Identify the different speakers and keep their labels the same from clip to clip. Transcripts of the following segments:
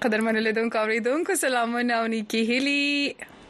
Speaker 1: قدرمن لیدونکو اوریدونکو سلامونه او نیکی هیلی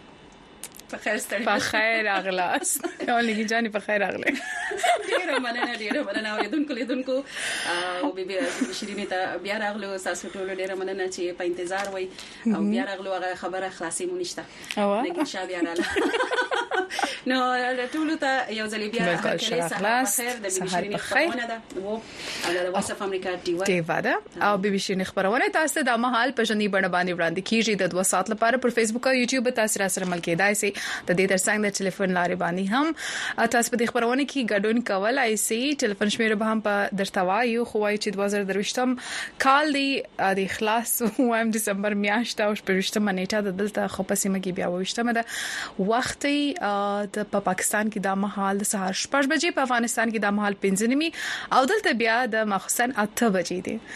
Speaker 1: په خیر اغلاس او لګی جاني په خیر اغله
Speaker 2: ډیره مننه اوریدونکو لیدونکو او بي شيرینې ته بیا راغلو تاسو ټول ډیره مننه چې په انتظار وای او بیا راغلو هغه خبره خلاصې مونږ ته لکه شابه رااله نو ټول ته یو ځل بیا
Speaker 1: خیر د شهر په خیر
Speaker 2: ده او د وایس اف امریکا
Speaker 1: ټي واده او بي شيرینې خبرونه تاسو د مهال په جنې بڼه باندې وړاندې کیږي د 2 ساعت لپاره پر فیسبوک او یوټیوب تاسو را سره مل کېدای شي د دې ترڅنګ د ټلیفون لارې باندې هم تاسو په خبرونه کې ګډون کولای شئ ټلیفون شمیره به هم په درتوا یو خوای چې 2023م کال دی د اخلاص وایم دسمبر میاشت او شپږم نیټه د دلته خو په سیمه کې بیا وښتمه ده وخت د پاکستان کې د مهال د سهار 8 بجې په افغانستان کې د مهال 5 نیمه او دلته بیا د مخصن 8 بجې دي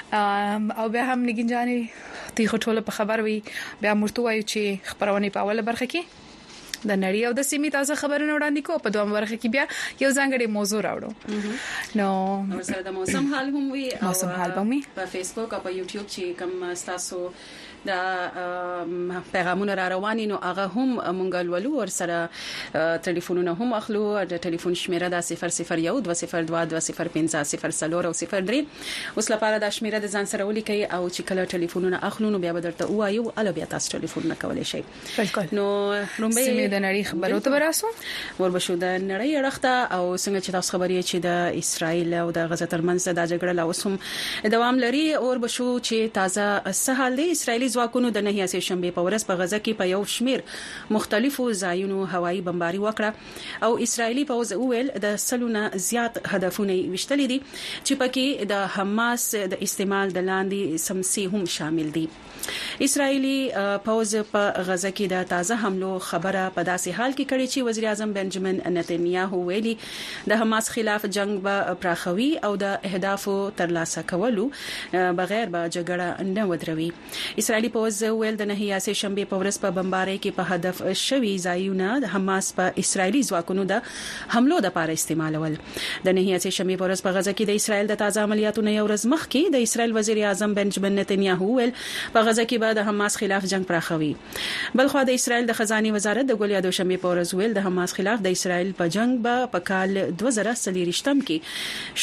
Speaker 1: او بیا هم نګینجاني تی خټوله په خبر وي بیا مرتو وایي چې خبرونه په اوله برخه کې د نړۍ او د سیمې تازه خبرونه وړاندې کوو په دوه برخه کې بیا یو ځانګړی موضوع راوړو
Speaker 2: نو سره د موسم حال هم وي
Speaker 1: موسم حال به وي
Speaker 2: په فیسبوک او په یوټیوب چې کوم تاسو د پیغامونه را رواني نو هغه هم مونږ ولولو ور سره ټلیفونونه هم اخلو د ټلیفون شمیره د 001 202 205 او 03 اوس لپاره د شمیره د ځان سره ولیکي او چې کله ټلیفونونه اخلو نو بیا به درته وایو الو بیا تاسو ټلیفونونه کولای شئ
Speaker 1: بالکل
Speaker 2: نو
Speaker 1: رومبه د نړۍ خبرو ته وراسو
Speaker 2: وربشو د نړۍ اړخته او څنګه چې تاسو خبرې چې د اسرائیل او د غزه ترمنځ د جګړه لا اوسم دوام لري وربشو چې تازه سهال دی اسرائیلی ځواکونو د نهي اسې شنبه په ورځ په غزه کې په یو شمیر مختلفو ځایونو هوایي بمباري وکړه او اسرائیلی پوځ وویل د سلونه زیات هدفونه وشتلې دي چې پکې د حماس د استعمال د لاندې سمسي هم شامل دي اسرائیلی پوځ په غزه کې د تازه حملو خبره په داسې حال کې کړي چې وزیر اعظم بنجامین نتنیاهو ویلي د حماس خلاف جنگ به پراخوي او د اهدافو ترلاسه کولو بغیر به جګړه نه ودروي اسرائیلی پوځ ویل د نهي اسې شنبه په ورځ په بمبارۍ کې په هدف شوی ځایونه د حماس په اسرائیلی ځواکونو د حملو لپاره استعمالول د نهي اسې شنبه په ورځ په غزه کې د اسرائیل د تازه عملیاتو نه یو ورځ مخکې د اسرائیل وزیر اعظم بنجامین نتنیاهو ویل په غزه کې به د حماس خلاف جنگ پراخوي بلخو د اسرائیل د خزانه وزارت د ګولیا د شنبه په ورځ ویل د حماس خلاف د اسرائیل په جنگ به په کال 2023م کې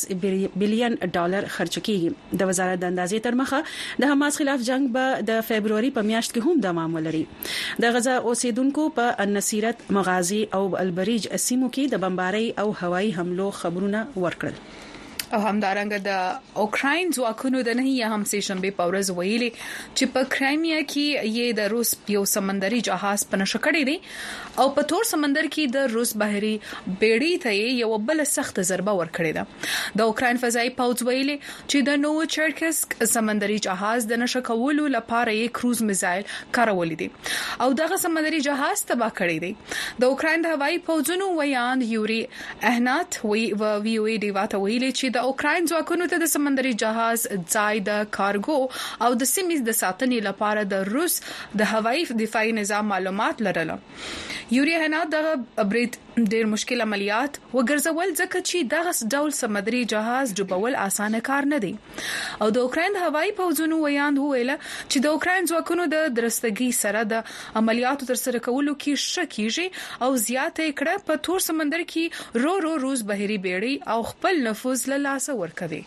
Speaker 2: 14 بلین ډالر خرچ کیږي د وزارت د اندازې تر مخه د حماس خلاف جنگ به د فبرवरी په میاشت کې هم دوام ولري د غزه اوسیدونکو په النصیرت مغازي او البریج سیمو کې د بمبارۍ او هوایي حملو خبرونه ورکړل
Speaker 1: او همدارنګه د اوکراین ځواکونو د نهي هم سه شنبه په ورځ ویلي چې په کرایمیا کې یې د روس یو سمندري جهاز په نشه کړی دی او په تور سمندر کې د روس بحري بیړۍ ته یو بل سخت ضربه ورکړې ده د اوکراین فضائي پوځ ویلي چې د نوو چرکسک سمندري جهاز د نشه کولو لپاره یې کروز میزایل کارول دي او دغه سمندري جهاز تباہ کړی دی د اوکراین د هوایي پوځونو ویان یوري اهنات وی وی ډی واته ویلي چې د اوکراین ځواکونو ته د سمندري جهاز ځای د کارګو او د سیمې د ساتنې لپاره د روس د هوایي دفاعي نظام معلومات لرل یوري هنا د برید ډیر مشکل عملیات وګرځول ځکه چې دغه ډول سمندري جهاز جوړول اسانه کار نه دی او د اوکراین د هوایي پوځونو ویان ویل چې د اوکراین ځواکونو د درستګي سره د عملیاتو تر سره کولو کې شکیږي او زیاتې کړه په تور سمندر کې روس بحري بیړۍ او خپل نفوذ له لاسه ورکوي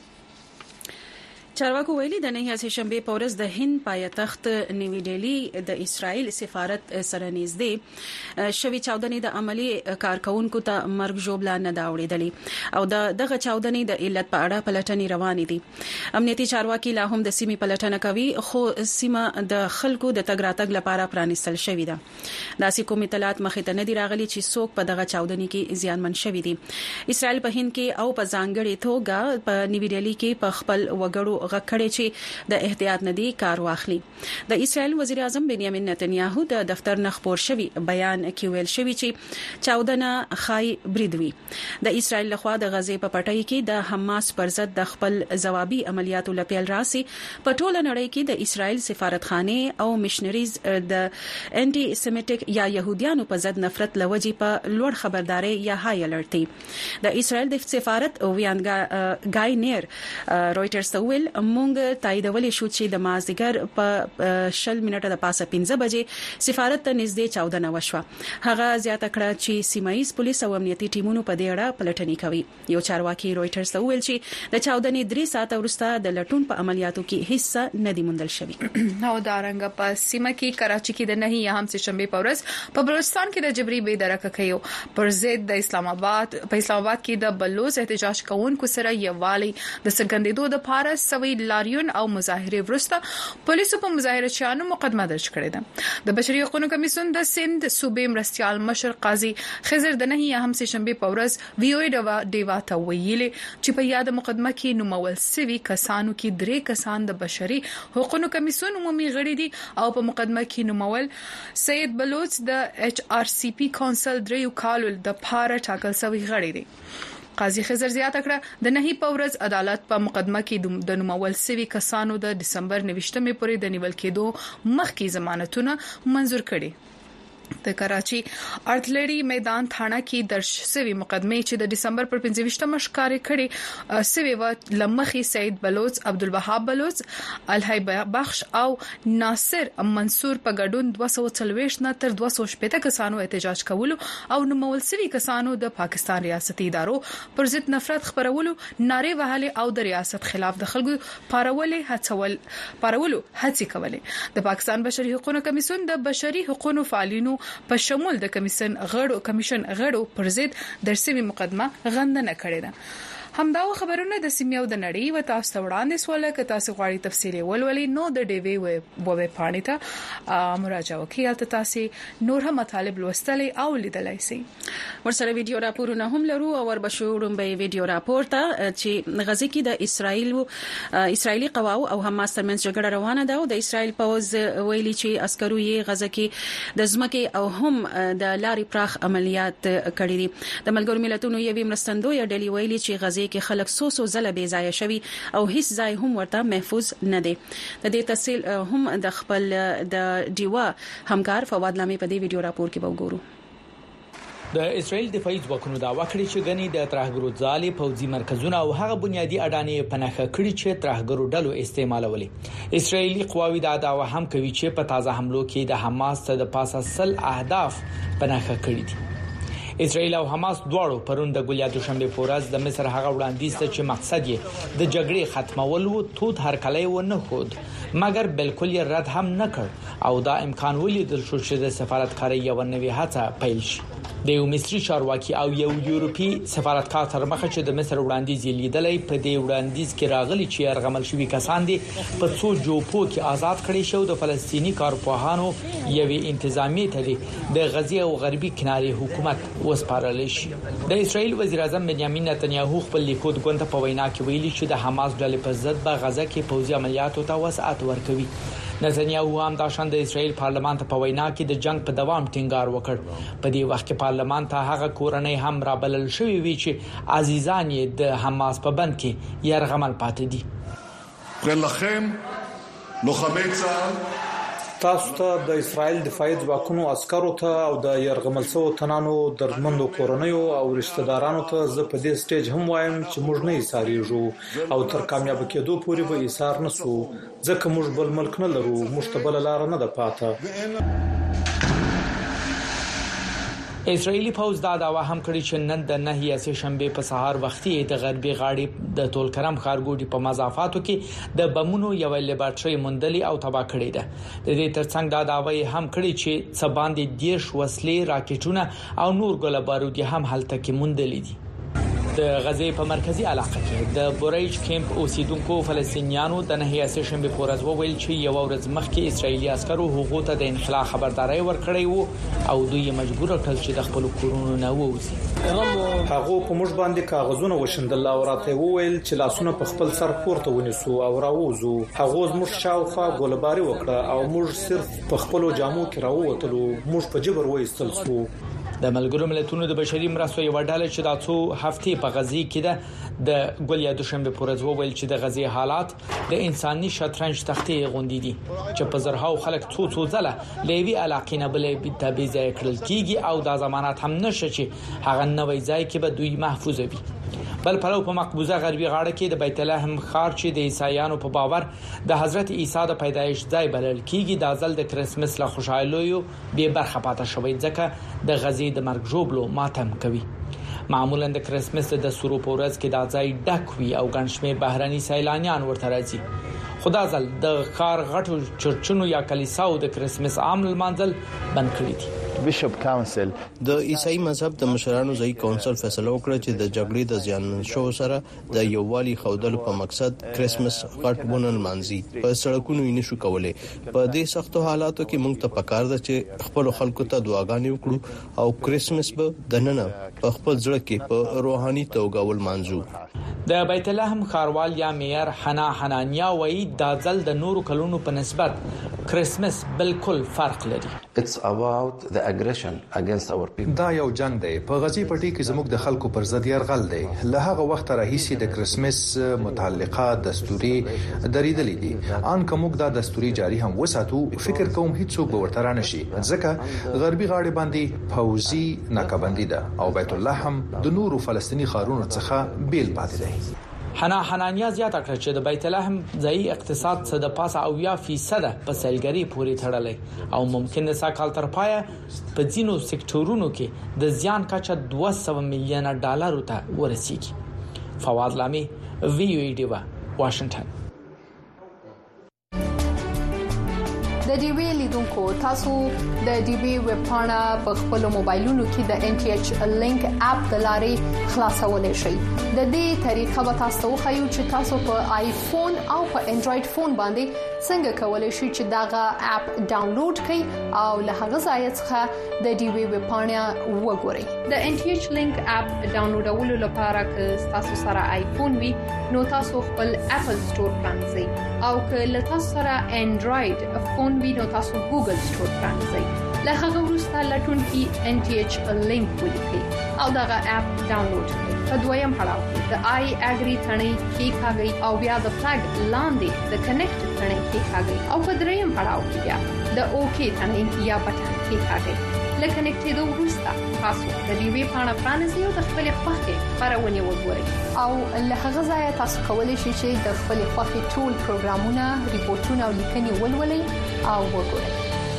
Speaker 2: چارواکو ویلي د نهي اسې شنبه په ورځ د هند پایتخت نیوی ډیلی د اسرائیل سفارت سره نږدې شوی چاودنې د عملی کارکونکو ته مرګ ژوبلا نه دا وړېدلې او دغه چاودنې د علت په اړه پلټنې روانې دي امنیتي چارواکي لا هم د سیمې پلټنه کوي خو سیمه د خلکو د تګ راتګ لپاره پرانیستل شوې ده داسې کوم اطلاعات مخې ته نه دي راغلي چې څوک په دغه چاودنې کې زیانمن شوی دي اسرائیل په هند کې او په ځانګړي توګه په نیوی ډیلی کې په خپل وګړو غکړې چې د احتیاط ندي کار واخلي د اسرائیل وزیر اعظم بنیامین نتنیاهو د دفتر نخبور شوی بیان کې ویل شوی چې چاودنه خای بریدوي د اسرائیل لخوا د غزې په پټۍ کې د حماس پر ضد د خپل ځوابي عملیاتو لپاره راسي په ټوله نړۍ کې د اسرائیل سفارتخانه او مشنریز د انټي سیمیټک یا يهوديانو په ضد نفرت لوجي په لوړ خبرداري یا هاي الرټي د اسرائیل د سفارت ویانګا ګای نیر رويټرز ته ویل مونږ تاییدول شو چې د مازدیګر په 10 منټه د پاسه 15 بجې سفارت ته نږدې چاودنه وشوه. هغه زیاته کړه چې سیمایي پولیس او امنیتي ټیمونو په دې اړه پلټنې کوي. یو چارواکي رويټرز ته ویل چې د چاودنې 3 ساعت وروسته د لټون په عملیاتو کې هیڅ نه دی موندل شوی.
Speaker 1: نو دارنګ په سیمه کې کراچي کې د نهي هم سه شنبه په ورځ په بلوچستان کې د جبري بې درکه کيو پر ضد د اسلام آباد کې د بلوچ احتجاج کوونکو سره یوالي د سګندېدو د پاره سوي لاریون او مظاهره ورسته پولیسو په مظاهره چانو مقدمه درج کړې ده. د بشري حقوقو کمیسیون د سند صوبې مرستيال مشر قاضي خضر د نهي هم سه شنبه په ورځ ویو ډیوا ته ویلي چې په یاد مقدمه کې نومول سوي کسانو کې 3 کسان د بشري حقوقو کمیسیون عمومي غړي دي او په مقدمه کې نومول سید بلوچ د HRCP کونسل 3 کالو د پاره ټاکل شوی غړي دي. قاضي خضر زیاته کړه د نهي په ورځ عدالت په مقدمه کې د نومول سوي کسانو د دسمبر 29 پورې د نیول کېدو مخکې ضمانتونه منزور کړي. د کراچي ارتلری میدان تھانه کې درج شوی مقدمه چې د دسمبر پر 15 مشکارې کړي سوي و لمخي سید بلوچ عبدالوهاب بلوچ الهی بخش او ناصر منصور په ګډون 240 نه تر 260 کسانو احتجاج کولو او نومول سوي کسانو د پاکستان ریاستي ادارو پر ضد نفرت خبرولو ناره وهلي او د ریاست خلاف د خلکو پارولو هڅې کولې. د پاکستان بشري حقوقو کمیسیون د بشري حقوقو فعالینو په شمول د کمیشن غړو پر ضد درسي مقدمه غندنه کړې ده. همدا خبرونه د سیمه او د نړۍ و تاسو وړاندې سواله ک تاسو غواړئ تفصیلی ولولي نو د ډي وی وب پاڼې ته مراجعه وکړئ. البته تاسو نور هم مطالب لوستلی او لیدلای شئ.
Speaker 2: ورسره ویډیو راپورونه هم لرو او وربشورم به ویډیو راپور ته چې غزه کې د اسرایلی قواو او حماس ترمنځ جګړه روانه ده او د اسرایل پوز ویلي چې عسکرو یې غزه کې د ځمکې او هم د لاري پراخ عملیات کړي دي. د ملګرو ملتونو یوې مرستندوی ډلې ویلي چې غزه کې خلک سوسو زله بې ځای شوی او هیڅ ځای هم ورته محفوظ نه دی. د دې تفصیل هم د خپل د ډیوا همکار فواد لامي په دې ویډیو راپور کې وګورو.
Speaker 3: د اسرائیل دفاعي ځواکونو دا وکړي چې غني د ترهګرو ځالي پوځي مرکزونه او هغه بنیادی اډانې پنهخه کړي چې ترهګرو ډلو استعمالولي. اسرائیلي قواوی دا دعوه هم کوي چې په تازه حملو کې د حماس ته د پاسه سل اهداف پنهخه کړي دي. اسرائیل او حماس دواړو پرون د ګولیا دوشنبه پورز د مصر هغه وړاندیز ته چې مقصد یې د جګړې ختمول وو تود هرکلی و نه خود مګر بالکل یې رد هم نه کړ او دا امکان ولیدل شو چې د سفارتکاري یو نوې هڅه پیل شي. د یو مصري چارواکي او یو یورپی سفارتکار تر مخه چې د مصر وړاندیز لیدلې په دې وړاندیز کې راغلي چې ارغمل شوی کسان دي په څو جوپو کې آزاد کړي شو. د فلسطینی کارپوهانو یوې انتظامی ته د غزه او غربي کناري حکومت وسپارل شي. د اسرائیل وزیر اعظم بنیامین نتنیاهو خپل لیکود غونډه په وینا کې ویلي چې د حماس ډلې په ضد په غزه کې پوځي عملیاتو ته وسعت ورکوي. نتنیاهو هم د شان د اسرائیل پارلمان ته په وینا کې د جنگ په دوام ټینګار وکړ. په دې وخت کې پارلمان ته هغه کورنۍ هم رابلل شوې وی چې عزیزان یې د حماس په بند کې يرغمل پاتې دي.
Speaker 4: ولکن لوخمي چال
Speaker 5: تاسو ته د اسرائیل دفاعي ځواکونو عسکرو ته او د يرغمل شوو تنانو درمندو کورنیو او رشتہ دارانو ته زه په دې سټیج هم وایم چې موږ نه ایثاریږو او تر کامیاب کېدو پورې به ایثار نسو ځکه موږ بل ملک نه لرو موږ ته بل لار نه ده پاته.
Speaker 3: اسرائیلی پوز دا دعوه هم کړی چې نن د نهي سه شنبه په سهار وختي د غربي غاړي د تولکرم خارګوټي په مضافاتو کې د بمونو یو لیبارټري موندلي او تباہ کړی ده. د دې ترڅنګ دا دعوه هم کړی چې سباندې دیش وسلې راکټونه او نور ګل بارودي هم هلته کې موندلي دي. د غزه په مرکزی علاقه کې د بوریج کیمپ اوسیدونکو فلسطینیانو د نهي سه شنبه پورز وویل چې یو ورځ مخکې اسرایلی عسکرو حقوق ته د انخلا خبرداري ورکړی وو او دوی مجبور کړل چې د خپل کورونو نه ووځي.
Speaker 5: هغه په موږ باندې کاغذونه وشندل او راته وویل چې لاسونه په خپل سر پورته ونیسو او راووزو. هغه موږ شاوخوا ګولباري وکړه او موږ صرف په خپل جامو کې راووتلو. موږ په جبر وایستل شو.
Speaker 3: د ملګرو ملتونو د بشري مرستو یو ډله چې د څو هفتې په غزه کې ده د ګولیا دوشنبه پورز وویل چې د غزه حالات د انساني شطرنج تختې غونډې دي چې په زرهاو خلک څو ځله لوي علاقې نه بلې تابع ځای کړل کیږي او د ضمانت هم نشي چې هغه نوې ځای کې به دوی محفوظ وي. بل پلو په مقبوضه غربي غاړه کې د بیت لحم ښار چې د عیسایانو په باور د حضرت عیسی د پیدایش ځای بلل کیږي د ځل د کرسمس له خوشحالیو به برخه پاتې شوی ځکه د غزي د مرګ جوړلو ماتم کوي. معمولا د کرسمس د سورو په ورځ کې د ځای ډک وي او ګڼشمیر بهراني سیلانیان ورته راځي. خدا ځل د ښار غټو چرچونو یا کلیساو د کرسمس عام لمانځل بند کړی دي.
Speaker 6: بیشپ کونسل
Speaker 7: د عیسائی مذهب د مشرانو ځای کونسل فیصله وکړه چې د جګړې د زیانمن شو سره د یووالي خودلو په مقصد کرسمس غټونه لمانځي. په سړکونو یې نشو کولای. په دې سختو حالاتو کې موږ ته پکار ده چې خپل خلکو ته دعاګانې وکړو او کرسمس به د نن په خپل ځړ کې په روحاني توګه ولمانځو.
Speaker 3: د بیت لحم ښاروال یا مییر حنا حنانیا وایي د ځل د نورو کلونو په نسبت کرسمس بالکل فرق لري.
Speaker 8: It's about the aggression against our people.
Speaker 9: دا یو جنگ دی په غزي پټي کې زموږ د خلکو پر ضد يرغل دی. له هغه وخت راهیسي د کرسمس متعلقه دستوري درېدلې دي. ان کوم دا دستوري جاری هم وساتو فکر کوم هیڅ څوک ورته رانه شي ځکه غربي غاړې باندې فوزي ناکبندي ده او بیت الله هم د نورو فلسطینی ښارونو څخه بیل پاتې دی.
Speaker 3: حنا حنانیا زیاته کړه چې د بیت لحم ځای اقتصاد څخه د پاسه 80% په سیلګری پورې تړلې او ممکن د ساکال تر پایه په ځینو سکتورونو کې د زیان کچه 200 میلیون ډالر ته ورسیږي. فواد لامي وی ډیوا واشنگټن.
Speaker 10: د ډي وی لیدونکو تاسو د ډي وی ویب پاڼه په خپل موبایلونو کې د ان ټي ایچ لینک اپ د لارې خلاصولای شئ. د دې طریقه به تاسو خو چې تاسو په آیفون او په انډراید فون باندې څنګه کولای شئ چې داغه اپ ډاونلوډ کړئ او له هغه ځای څخه د ډي وی ویب پاڼه وګورئ. د ان ټي ایچ لینک اپ ډاونلوډولو لپاره که تاسو سره آیفون وي نو تاسو خپل اپل سٹور پرانځئ او که له تاسو سره انډراید فون وي نو تاسو ګوګل سٹور پرانځئ. له هغه وروسته لټون کې ان ټي ایچ لینک ولیکئ او دغه اپ ډاونلوډ کړئ. په دویم پړاو کې د آی اګری ثنې کې کاږي او بیا د فلګ لاندې د کنیکټ ثنې کې کاږي او په دریم پړاو کې بیا د اوکی ثنې یا بټن کې کاږي. لکه کنیکټېدو وروسته تاسو د ډي وی پاڼه پرانیزئ او د خپل خوښې خبرونه وګورئ او له هغه ځای تاسو کولی شئ چې د خپل خوښې ټول پروګرامونه، ریپورتونه او لیکنې ولولئ او وګورئ.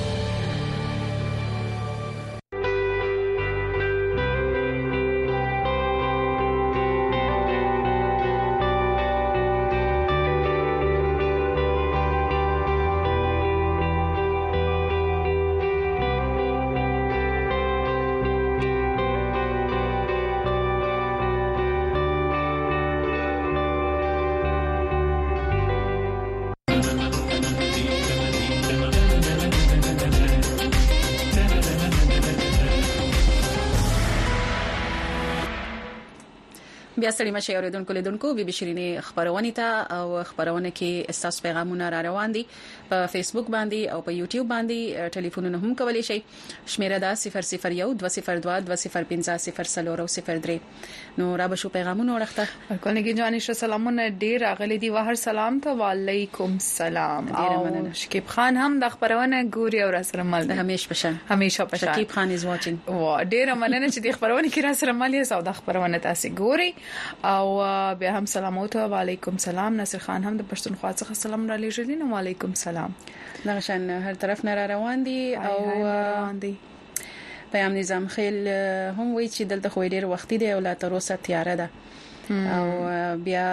Speaker 10: بیا ستړي مشه اوریدونکو لیدونکو بي بي شيرينې خبرونه ته او خبرونه کې اساس پیغامونه را روان دي په فیسبوک باندې او په یوټیوب باندې ټلیفونونه هم کولی شي. شمیره دا 001 202 205 003 نو را بشو پیغامونه ورخته
Speaker 1: کولنګي جاني ش سلامونه ډیر اغلی دي وهر سلام ته وعلیکم سلام او شکیب خان هم د خبرونه ګوري او را سره مل
Speaker 2: همیشه پشه
Speaker 1: شکیب
Speaker 2: خان از واچینګ
Speaker 1: وا ډیر مننه چې د خبرونه کې را سره مل یې سودا خبرونه تاسو ګوري او بیا هم سلامات و علیکم سلام. نصر خان هم د پښتونخوا څخه سلام را لېږلی نو علیکم سلام.
Speaker 2: نغشن هر طرف نه روان دي او روان دي. پیام نظام خیل هم وی چې دلته خو ډیر وخت دی او لا تر اوسه تیار ده او بیا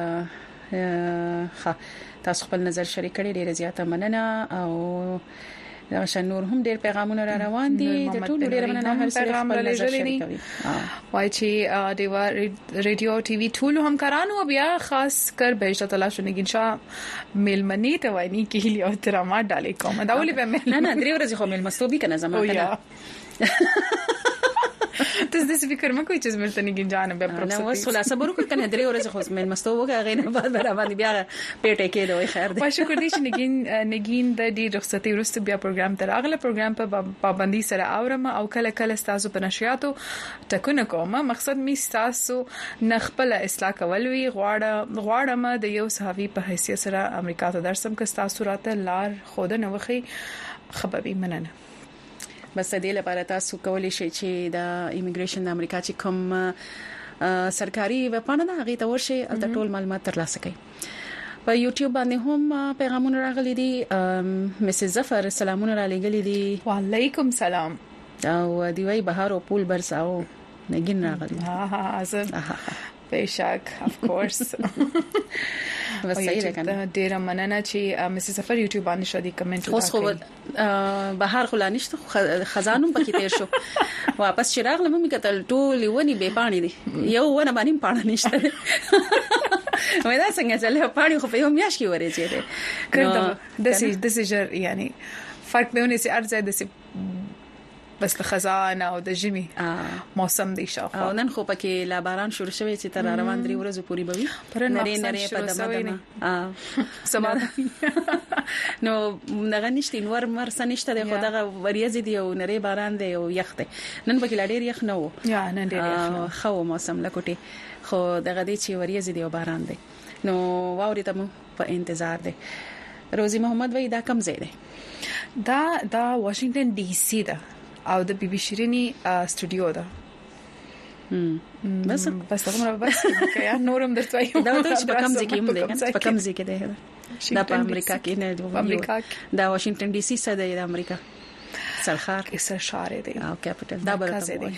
Speaker 2: تاسو خپل نظر شریک کړئ ډیر زیاته مننه او نغشن نور هم ډیر پیغامونه را روان دي د ټولو ډیر مننه هر څه خپل نظر شریک کوي.
Speaker 1: وای چې دیوا ریډیو ټي وي ټول هم کارانو بیا خاص کر بهشت الله شنګین شاه ملمنی ته وایي کې هلي احترامات ډالې کوم دا ولې به
Speaker 2: نه درې ورځې خو ملمستوبي کنه زمانه
Speaker 1: تاسو د فکر مکوئ چې زمرته نګین جان به پروسه
Speaker 2: نو وسوله صبر وکړه کنه درې ورځې خو ملمستو وکړه غینه بعد برابر بیا پیټه کې دوی خیر دی.
Speaker 1: شکر دې چې نګین د دې رخصتي ورسته بیا پروګرام تر اغله پروګرام په پابندي سره اورم او کله کله تاسو په نشریاتو ټکونه کوم. مقصد می تاسو نخپل اصلاح کول وی غواړم د یو صحافي په حیثیت سره امریکا ته درسم که تاسو راته لار خود نه وخی خبري مننه.
Speaker 2: بس دې لپاره تاسو کولی شئ چې د ایمیګریشن د امریکا چې کوم سرکاري وپاڼه ده هغه ته ورشي او د ټول معلومات ترلاسه کړئ. په یوټیوب باندې هم پیغامونه راغلي دي. مسز ظفر سلامونه را لګلي دي.
Speaker 1: وعلیکم سلام.
Speaker 2: او دی وی بهار او پول برساو نګین راغلي.
Speaker 1: بشک اف کورس.
Speaker 2: وسایل کنه
Speaker 1: ډیر مننه چې مسز ظفر یوټیوب باندې شادي کمنټ
Speaker 2: وکړه. خو بهار خلانشت خزانوم پکې تیر شو. واپس چې راغلم مې کتل ټول ونی به پانی دي. یو ونه باندې پانی نشته. مې دا څنګه چې پانی خو په یو میاش کې ورېږي دي.
Speaker 1: کړه د سي یعنی فرق به ونی سي ارزه د سي بس خزان او د جمی موسم دی شاو.
Speaker 2: او نن خو پکې لا باران شروع شوی چې تر روان 3 ورځې پوری بوي. نری په دمه سما نو دغه نشته نور مرسه نشته د خدغه وریځ دی او نری باران دی او یخ دی. نن پکې لا ډیر یخ نه وو.
Speaker 1: یا نن ډیر یخ
Speaker 2: خو موسم لکوټي خو دغه دی چې وریځ دی او باران دی. نو واوري ته په انتظار دی. روزي محمد وای دا کم ځای دی؟
Speaker 1: دا واشنگټن ډي سي ده او د بي بي شيريني استوديو ده. بس هغه بس کیا نورم درته وایم
Speaker 2: دا ته چې په کم ځای کې هم دی. په کم ځای کې دی. دا په امریکا کې نه دی.
Speaker 1: امریکا
Speaker 2: دا واشنگټن ډي سي سره دی. د امریکا سرخار
Speaker 1: کې سرشار دی
Speaker 2: او کیپټل دا برته دی.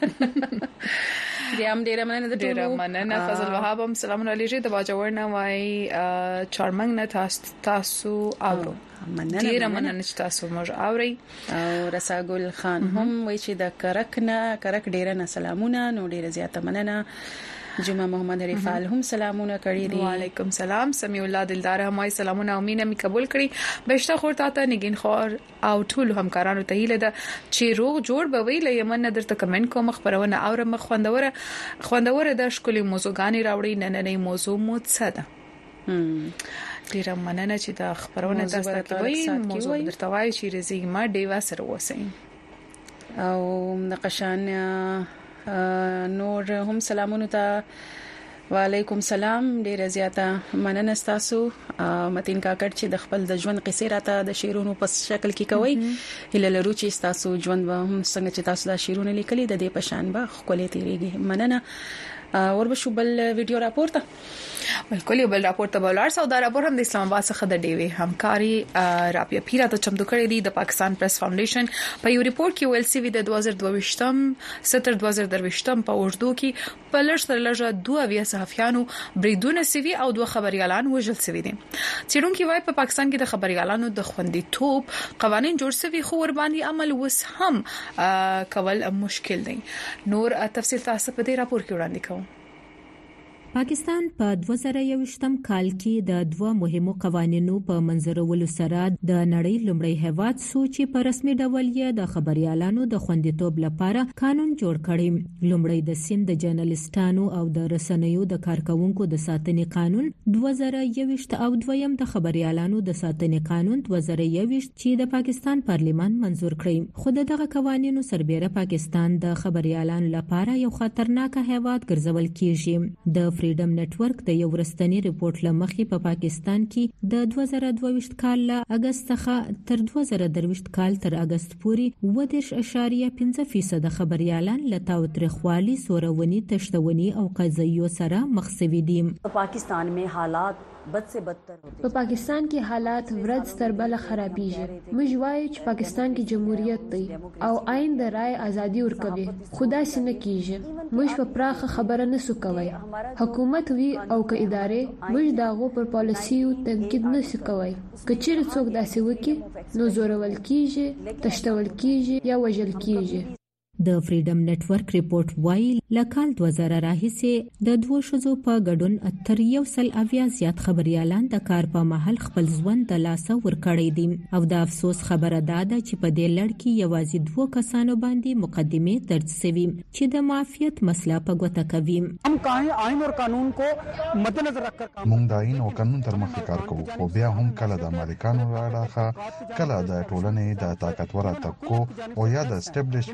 Speaker 2: ډیرم مننه.
Speaker 1: ډیر مننه. فضل وهاب هم سلام علیکم. د باجوړ نه وای چارمنګ نه تاسو اورو. ډیر مننه چې تاسو موږ اوري.
Speaker 2: او رساګل خان هم وای چې د کرک ډیر نه سلامونه. نو ډیر زیاته مننه. جمعه محمد رفال هم سلامونه کړی دي.
Speaker 1: وعلیکم سلام. سمیع الله دلدار هم سلامونه او مینه می قبول کړی. بهشته خور ته نگین خور او ټول همکارانو ته هیله ده چې روغ جوړ به وی له یمن درته کمنټ کوم خبرونه او مخ خوندوره د شکلي موضوعګانی راوړي. نن موضوع مو څه ده؟ ډیر مننه چې دا خبرونه تاسو ته کوي. موضوع درته وایي چې رزي ما ډیوا سره وسیم.
Speaker 2: او نقشان نور هم سلامونه ته. وعلیکم سلام. ډیر زیاته مننه تاسو. متین کاکړ چې د خپل د ژوند قصې راته د شیرونو په شکل کې کوي. هله لرو چې تاسو ژوند به هم څنګه چې تاسو د شیرونو لیکلي د دې پشان به خپل تیریږي. مننه. وربشو بل ویډیو راپورته بالکل یو بل راپورته بولار سعودي راپور هم د اسلام آباد څخه د ډیوی همکاري رابعه پیرا ته چمتو کړی دی. د پاکستان پریس فاونډیشن په یو ریپورت کې ویل سوي د 2022 په اردو کې په لږ 2 صحافیانو بریدونه سوي او 2 خبريالان وژل سوي دي. چیرونکو وايي په پاکستان کې د خبريالانو د خوندیتوب قوانين جوړ سوي خو ور باندې عمل وس هم کول مشکل دی. نور تفصیل تاسو په دې راپور کې وړاندې کوم.
Speaker 6: پاکستان په 2021م کال کې د 2 مهمو قوانینو په منځورولو سره د نړۍ لومړی هیواد سوچي په رسمي ډول یې د خبريالانو د خوندیتوب لپاره قانون جوړ کړی. لومړی د سند د جرنالستانو او د رسنیو د کارکونکو د ساتنې قانون 2021 او دویم د خبريالانو د ساتنې قانون 2021 چې د پاکستان پارلیمان منزور کړی. خو دغه قوانینو سربېره پاکستان د خبريالانو لپاره یو خطرناک هیواد ګرځول کیږي. د فریډم نتورک د یو ورستنی ریپورت لمخې په پاکستان کې د 2022 کال له اگست څخه تر 2023 کال تر اگست پورې 10.5% خبريالان له تاوتریخوالي، سورونی، تشتونی او قضایو سره مخ شوي دي.
Speaker 11: پاکستان में हालात बद से बदतर होते.
Speaker 12: په پاکستان کې حالات ورځ تر بل خرابېږي. موږ وایو چې پاکستان کې جمهوریت دی او آئین د رائے ازادي ورکوي. خدا سينه کیږي. موږ په پراخه خبره نسو کوي. حکومت وی او که ادارې موږ داغو پر پالیسیو تنقید نسو کوي. کچېر څوک داسې وکي نو زورول کیږي، تشتول کیږي یا وژل کیږي.
Speaker 6: د فریډم نتورک ریپورت وایي لکال 2000 راهیسې د 2 شذو په ګډون اتر یو سل اویا زیات خبريالان د کار په محل خپل ژوند د لاسه ورکړی دي. او د افسوس خبره ده چې په دې لړ کې یوازې 2 کسانو باندې مقدمه درج شوي چې د معافیت مسله په ګوته کوي.
Speaker 13: هم آئین او قانون کو مدنظر رکھ کر
Speaker 14: موږ د آئین او قانون تر مخ کار کوو. خو بیا هم کله د مالکانو راړه کله د ټولنې د طاقتور طبقو او یا د اسټابلیشمنت لا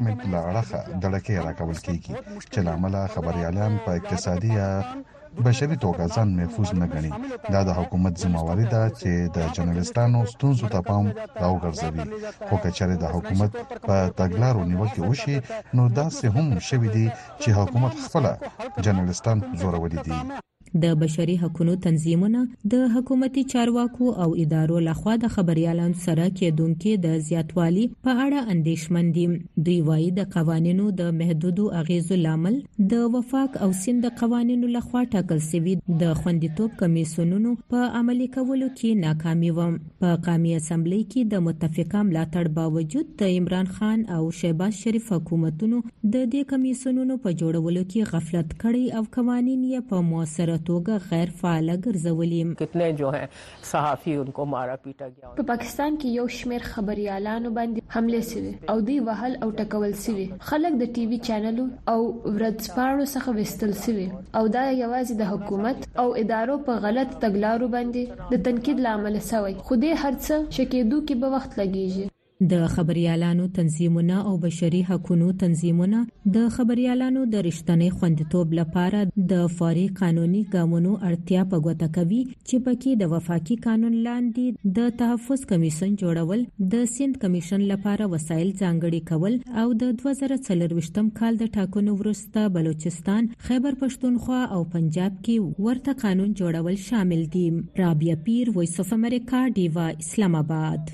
Speaker 14: اړه دړکې راکول کیږي چې لامل خبريالان په اقتصادي یا بشري توګه ځان محفوظ نه غني. دا د حکومت ذمہواری ده چې د ژورنالستانو ستونزو ته پام راوګرځوي. خو کچره د حکومت په تګلارو نیوکه وشي نو دا سه هم شوي دي چې حکومت خپل ژورنالستان زورولي دي.
Speaker 6: د بشري حقوقو تنظیمونه د حکومتي چارواکو او ادارو لخوا د خبريالانو سره کېدونکو د زیاتوالي په اړه اندېښمن دي. دوی وايي د قوانینو د محدودو اغیزو لامل د وفاق او سند قوانینو لخوا ټاکل شوی د خوندیتوب کمیسیونونو په عملي کولو کې ناکامي و. په قومي اسمبلی کې د متفقه ملاتړ باوجود د عمران خان او شهباز شریف حکومتونو د دې کمیسیونونو په جوړولو کې غفلت کړی او قوانین یې په موثره توګه غیر فعال ګرځولي.
Speaker 15: کتنے جو ہیں صحافی ان کو مارا پیٹا گیا.
Speaker 12: په پاکستان کې یو شمېر خبريالانو باندې حمله شوه او دوی وهل او ټکول شوه. خلک د ټي وي چینلو او ورځپاڼو څخه وستل شوه او دا یوازې د حکومت او ادارو په غلط تګلارو باندې د تنقید لامل شوی. خو دې هرڅه شکېدو کې به وخت لګیږي.
Speaker 6: د خبريالانو تنظیمونه او بشري حقوقو تنظیمونه د خبريالانو د رښتینی خوندیتوب لپاره د فوري قانوني ګامونو اړتیا په ګوته کوي چې پکې د وفاقي قانون لاندې د تحفظ کمیشن جوړول، د سند کمیشن لپاره وسایل ځانګړي کول او د 2024 کال د ټاکنو وروسته بلوچستان، خیبر پښتونخوا او پنجاب کې ورته قانون جوړول شامل دي. رابعه پیر، وایس اف امریکا، ډیوا، اسلام آباد.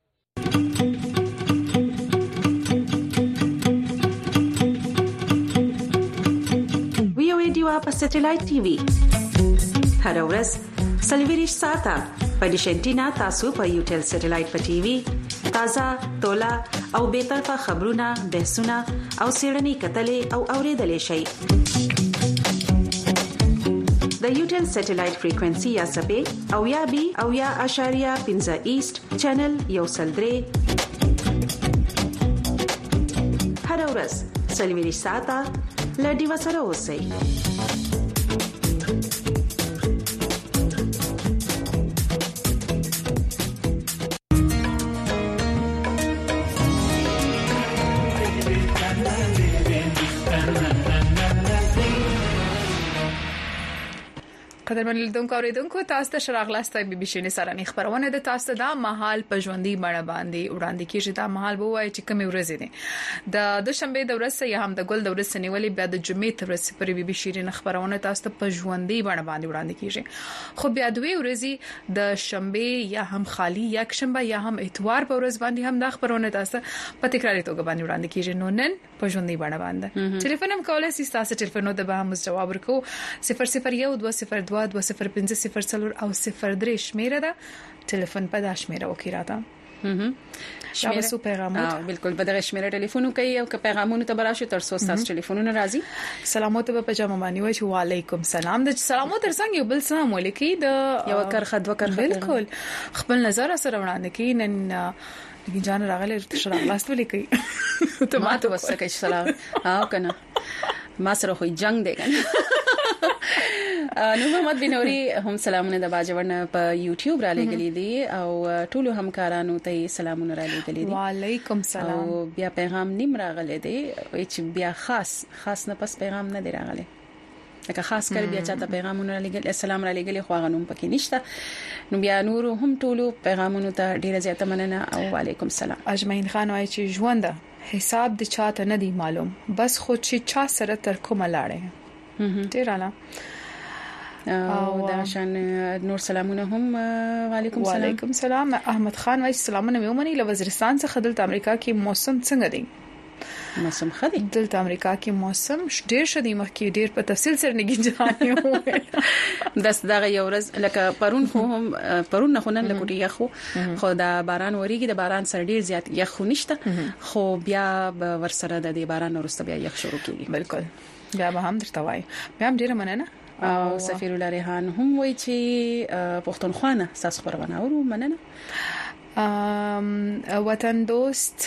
Speaker 16: ډیوا په سټلایټ ټي وي هر ورځ سلویریش ساته په ډیشنټینا تاسو په یوټل سټلایټ په ټي وي تازه تولا او به طرفه خبرونه، بحثونه او سیړنی کتلې او اوریدلې شي. د یوټل سټلایټ فریکوئنسي یا سپې او یا بي او یا اشاریه 15 ایست چینل یو سلدري هر ورځ سلویریش ساته لډي وسره اوسئ.
Speaker 1: قدرمن لیدونکو اوریدونکو تاسو ته شراغلاستای بي بي شي سره نه خبرونه د تاسو د محل په ژوندۍ مړه باندې وړاندې کیږي. دا محل بوای چې کومې ورځې دي د دوشنبه د ورځې یا هم د ګل د ورځې نیولې بیا د جمعې د ورځې پر بي بي شي نه خبرونه تاسو ته په ژوندۍ مړه باندې وړاندې کیږي. خو بیا دوی ورځې د شنبه یا هم خالی یک شنبه یا هم اتوار په ورځ باندې هم د خبرونه تاسو په تکراري توګه باندې وړاندې کیږي. نو نن په ژوندۍ مړه باندې ټلیفون هم کولای شئ تاسو ټلیفون د به هم جواب ورکو 001220205 0 او 03 شمیره ده. ټلیفون په دا شمیره وکړه دا شمیره سو پیغامونه
Speaker 2: بالکل په دغه شمیره ټلیفون کوي او که پیغامونه ته براشه تر 100 تاسو ټلیفونونه راځي.
Speaker 1: سلامات په پجامه باندې وای چې وعلیکم سلام. د سلامات ترڅنګ یو بل سلام ولیکي د
Speaker 2: یو کرخه دوه کرخه
Speaker 1: بالکل خپل نظر سره وړاندې کین نن جان راغله تشرا لاست ولیکي
Speaker 2: ته ماته وسکه سلام او کنه ما سره خو جنگ دی کنه. نو محمد بنوري هم سلامونه د باجوړ په یوټیوب را لګلې دي او ټولو همکارانو ته سلامونه را لګلې دي.
Speaker 1: وعلیکم سلام.
Speaker 2: او بیا پیغام نیم راغلی دی چې بیا خاص نه پس پیغام نه دی راغلی لکه خاص کر بیا چاته پیغامونه را لګل السلام را لګلې خو غنوم پکې نشته. نو بیا نور هم ټولو پیغامونو ته ډیره زیاته مننه او وعلیکم سلام.
Speaker 1: اجمعین خان وايي چې ژوند حساب د چاته نه دی معلوم بس خود چې چا سره تر کومه لاړې ډیر اعلی
Speaker 2: او دا شان نور سلامونه هم وعلیکم سلام.
Speaker 1: وعلیکم سلام. احمد خان وايي سلامونه مې ومني له وزیرستان څخه دلته امریکا کې موسم څنګه دی؟
Speaker 2: موسم خدي
Speaker 1: دلته امریکا کې موسم ډیر شدي مخکې ډیر په تفصیل سره نګی ځانیو
Speaker 2: داس دغه یو ورځ لکه پرون خو هم پرون نه خونن لکوټي یخو خو دا باران وریږي د باران سره ډیر زیات یخ نشته خو بیا ورسره د باران وروسته بیا یخ شروع کیږي.
Speaker 1: بالکل بیا به هم درته وای بیا هم ډیر مننه.
Speaker 2: او سفیر الله ریحان هم وایي چې پښتونخوا نه ساس خبرونه اورو مننه.
Speaker 1: وطن دوست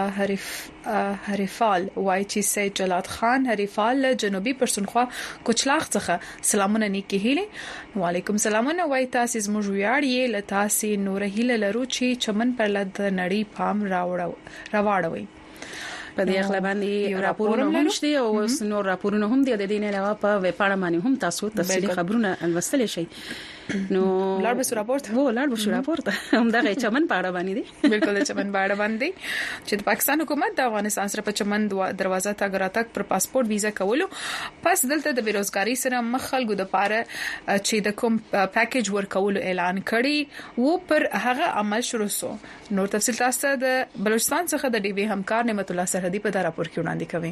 Speaker 1: حریفال وای چې سید جلال خان حریفال جنوبي پښتونخوا کوچلاخ څخه سلامونه نیکی هیله. وعلیکم سلامونه وای تاسو زموږ ویاړ یې لتاسې نور هیله لرو چې چمن پر لد نړۍ پام راوړوي.
Speaker 2: په دې اخلا باندې راپورونه هم شته او نور راپورونه هم دي. د دې نه علاوه په وپاڼه باندې هم تاسو تفصیلي خبرونه لوستلی شئ. نو
Speaker 1: لاړ به راپورت
Speaker 2: هم دغه چمن پاړه باندې دي.
Speaker 1: بالکل د چمن پاړه باندې چې د پاکستان حکومت د افغانستان سره په چمن دروازه تاګ راتګ پر پاسپورت ویزا کولو پس دلته د بیروزګاری سره مخ خلکو د پاره چې د کوم پیکیج ورکولو اعلان کړي وو پر هغه عمل شروع سو. نور تفصیل تاسو د بلوچستان څخه د ډي بي همکار نعمت الله سرحدي په دا راپور کې وړاندې کوي.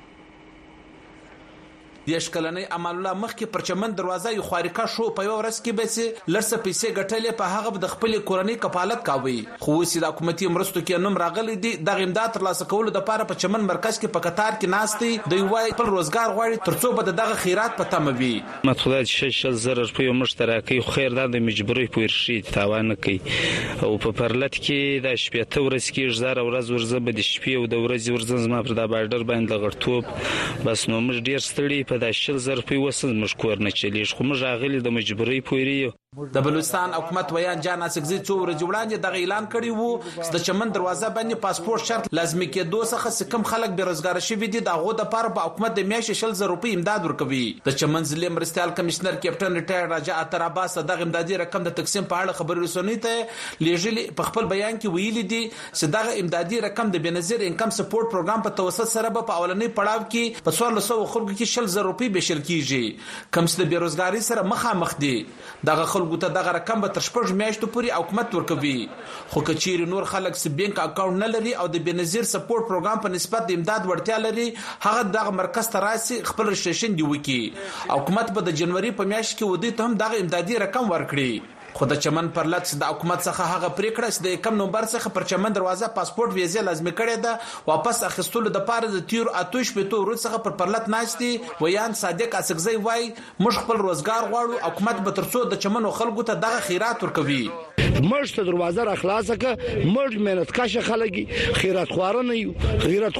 Speaker 17: د اشکلنې عمل الله مخکې پر چمن دروازه یو خارقه شو په یو ورځ کې به لرسه پیسې ګټلې په هغه د خپل کورنۍ کفالت کاوي. خو د حکومتي مرستو کې نوم راغلي دي د امداد ترلاسه کولو د لپاره په چمن مرکز کې په قطار کې ناستي د یوای خپل روزګار غواړي ترڅو به دغه خیرات په تمه وي.
Speaker 18: مطلب 6000 روپیه مشترکي خیر د مجبوري پویر شي تاوان کوي او په پرلط کې د شپته ورځ کې 1000 ورځ ورزه به د شپې او د ورځې ورځ زما پر د بارډر باندې لغړتوب بس نو موږ ډیر ستړي په د 6000 روپیه وسل مشکور نه چلیږي خو موږ غلي د مجبوري پوری.
Speaker 17: د بلوچستان حکومت ویان جان اسګزي څو ورځې وړاندې د اعلان کړی وو چې د چمن دروازه باندې پاسپورت شرط لازمي کېدو څخه کم خلک بیروزګار شوي دي دغه د لپاره په حکومت د میاشتې 6000 روپیه امداد ورکوي. د چمن ضلع مرستيال کمشنر کیپټن ریټایر راجا اتر عباس دغه امدادي رقم د تقسیم په اړه خبري رسونی ته لیږلي په خپل بیان کې ویلي دي چې دغه امدادي رقم د بنظیر انکم سپورټ پروګرام په توسط سره په اولنۍ پړاو کې په 1400 خلکو کې 6000 روپیه بشل کیږي. کم څه د بیروزګاری سره مخامخ دي دغه خلکو ته دغه رقم به تر شپږ میاشتو پورې حکومت ورکوي. خو کچیر نور خلک چې بانک اکاونټ نه لري او د بنظیر سپورټ پروګرام په نسبت د امداد وړتیا لري هغه دغه مرکز ته راسي خپل رجسټریشن دی وکي. حکومت به د جنوري په میاشت کې ودی ته هم دغه امدادي رقم ورکړي. خو د چمن پر لټ د حکومت څخه هغه پریکړه چې د کم نومبر څخه پر چمن دروازه پاسپورت ویزه لازمي کړي ده واپس اخیستلو د پاره د تیر اتوش په تور څخه پر پرلط ناشتي ویان صادق اسګزي وای موږ خپل روزګار غواړو حکومت به ترڅو د چمن خلکو ته دغه خیرات ورکوي.
Speaker 19: مرش ته دروازه را خلاصه ک مرج مهنت کاشه خلګي خیرات خواره نه یو خیرات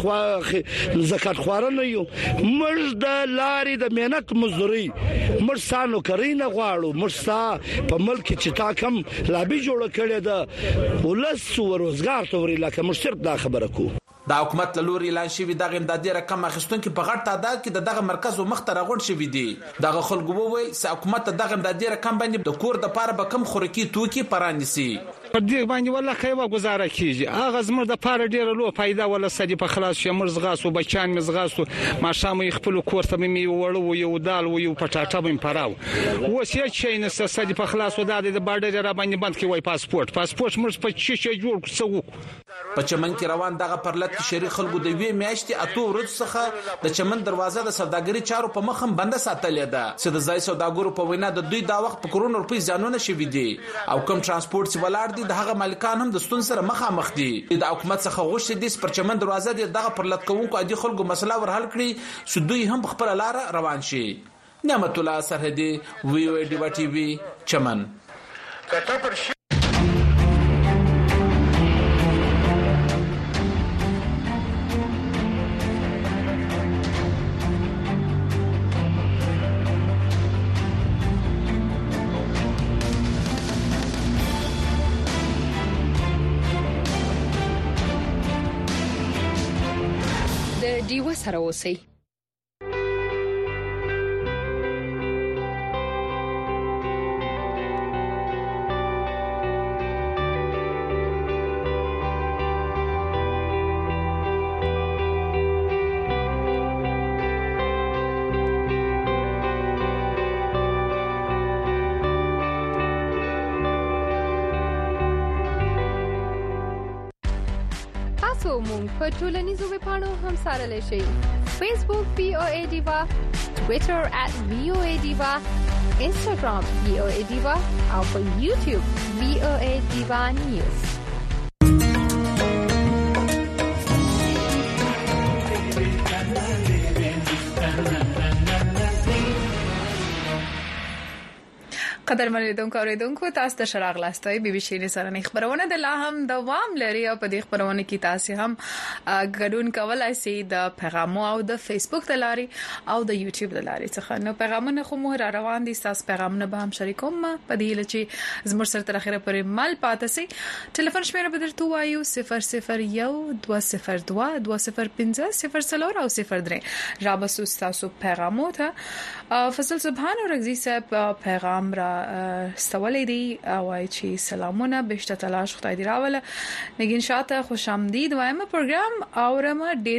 Speaker 19: زکات خواره نه یو مرج د لارې د مهنت مزدوري مرج سانو کرینه غواړو مرج سا په ملک چې تا کم لابي جوړ کړی دا ولس روزګار ته وري لکه مش صرف دا خبره کو.
Speaker 17: د حکومت لوري اعلان شوی دغه امدادي رقم اخیستونکو په غټ تعداد کې دغه مرکز او مخ ته راغون شوی دي. دغه خلکو وویل چې حکومت دغه امدادي رقم باندې د کور د پاره به کم خورکی توکي پرانیسي.
Speaker 20: په دې باندې ولا خیمه گزاره کیږي اغه زمر د پاره ډیره لو پیدا ولا سدي په خلاص شمر زغاسو بچان مزغاسو ما شامه خپل کور ته می وړو یو دال و یو پټاټه بم پراو وسې چې نه سدي په خلاص و د بارډر را باندې بند کی وای پاسپورت مرز په چی جوړ څو
Speaker 17: په چمن کې روان دغه پرلط کې شریک خلکو د وی میاشتې اتو ورځ څخه د چمن دروازه د سوداګري چارو په مخم بنده ساتلې ده چې د ځای سوداګرو په وینا د دوی دا وخت په کرونو روپی ځانونه شوي دي او کوم ترانسپورت چې ولاړ دي د هغه مالکان هم د ستون سره مخامخ دي. د حکومت څخه غوښتي دي پر چمن دروازه دغه پرلط کوونکو عادي خلکو مسله ورحل کړي چې دوی هم خپل لار روان شي. نعمت الله سرحدي وی او ډي ټي وي چمن.
Speaker 10: دیو سره اوسئ. مونږ په ټولنیزو ویبپاڼو هم سره لشي فیسبوک VOA Diva Twitter @VOA Diva Instagram VOA Diva او په YouTube VOA Diva News.
Speaker 1: قدرمن لیدونکو تاسو ته شراغ لاستای بي بي شيني سره نه خبرونه د لا هم دوام لري او په دې خبرونه کې تاسو هم ګډون کولای شئ د پیغامو او د فیسبوک د لاري او د یوټیوب د لاري څخه نو پیغامونه خو مو روان دي تاسو پیغامونه به هم شریکوم په دې لچې زموږ سره تر اخره پورې مل پاتې سي ټلیفون شمیره به درته وایو 00120020500 او 03 رابسو تاسو پیغامو ته فصل سبحان او رغزي صاحب پیغام را استولې دي او چې سلامونه بهشته تلاش خدای دی راوله نگین شاته خوش آمدید وایم پروگرام اورم ډیر